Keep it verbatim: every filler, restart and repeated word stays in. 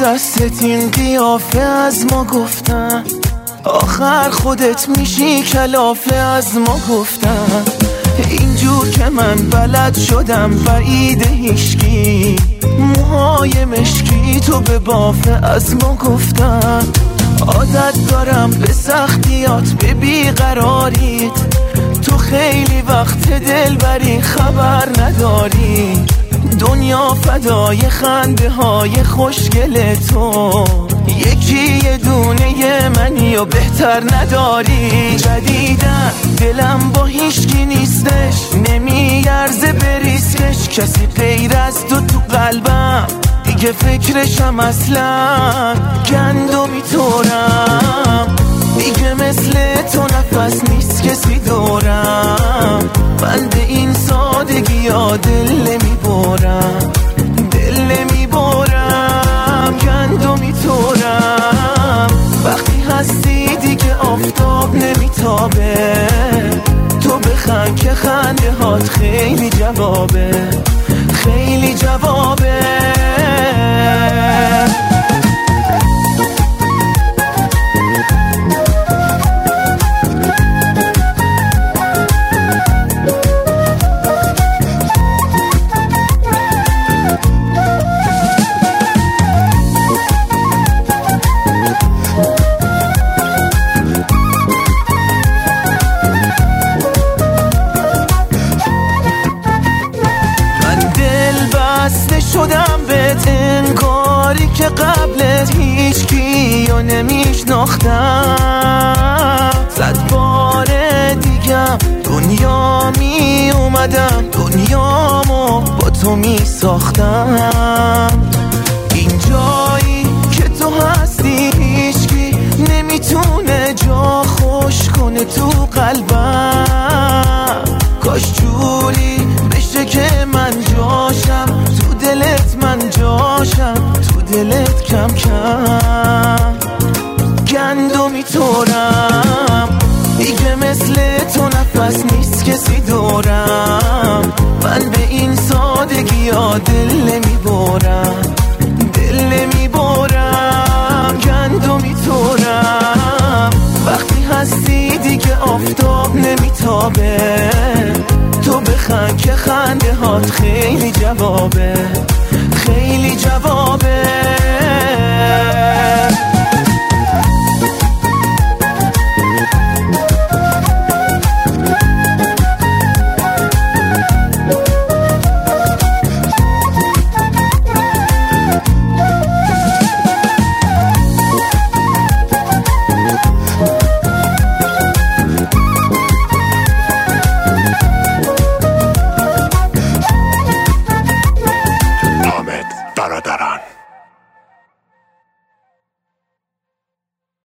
دستت این قیافه از ما گفتن، آخر خودت میشی کلافه از ما گفتن. اینجور که من بلد شدم بعید هیشکی، موهای مشکی تو به بافه از ما گفتن. عادت دارم به سختیات به بیقراریت، تو خیلی وقت دل بری خبر نداری. دنیا فدای خنده های خوشگل تو، یکی یه دونه منی و بهتر نداری. جدیدن دلم با هیچکی نیستش، نمیارزه بریسکش. کسی غیر از تو تو قلبم دیگه فکرشم اصلا. گندمی طورم دیگه مثل تو نفس نیست کسی دورم. من به این سادگی ها دل نمیبرم، دل نمیبرم. گندمی طورم وقتی هستی دیگه آفتاب نمیتابه. تو بخند که خنده هات خیلی جوابه، خیلی جوابه. شدم بهت انگاری که قبلت هیچ کیو نمیشناختم. صد بار دیگم دنیا می اومدم، دنیامو با تو می ساختم. این جایی که تو هستی هیچکی نمیتونه جا خوش کنه تو قلبم. کاش جوری بشه که من جاشم تو دلت، من جاشم تو دلت کم کم. گندمی طورم دیگه مثل تو نفس نیست کسی دورم. من به این سادگی ها دل نمیبرم، دل نمیبرم. گندمی طورم وقتی هستی دیگه آفتاب نمیتابه. تو بخند که خنده هات خیلی جوابه،